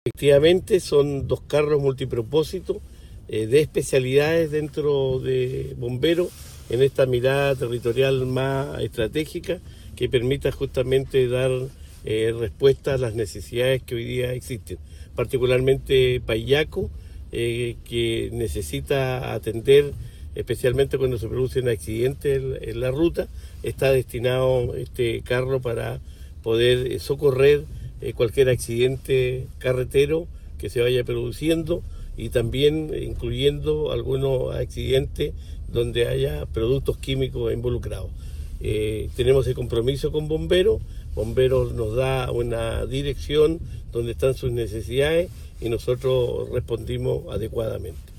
Efectivamente, son 2 carros multipropósito de especialidades dentro de bomberos en esta mirada territorial más estratégica que permita justamente dar respuesta a las necesidades que hoy día existen, particularmente Payaco, que necesita atender, especialmente cuando se producen accidentes en la ruta. Está destinado este carro para poder socorrer cualquier accidente carretero que se vaya produciendo y también incluyendo algunos accidentes donde haya productos químicos involucrados. Tenemos el compromiso con Bomberos. Bomberos nos da una dirección donde están sus necesidades y nosotros respondimos adecuadamente.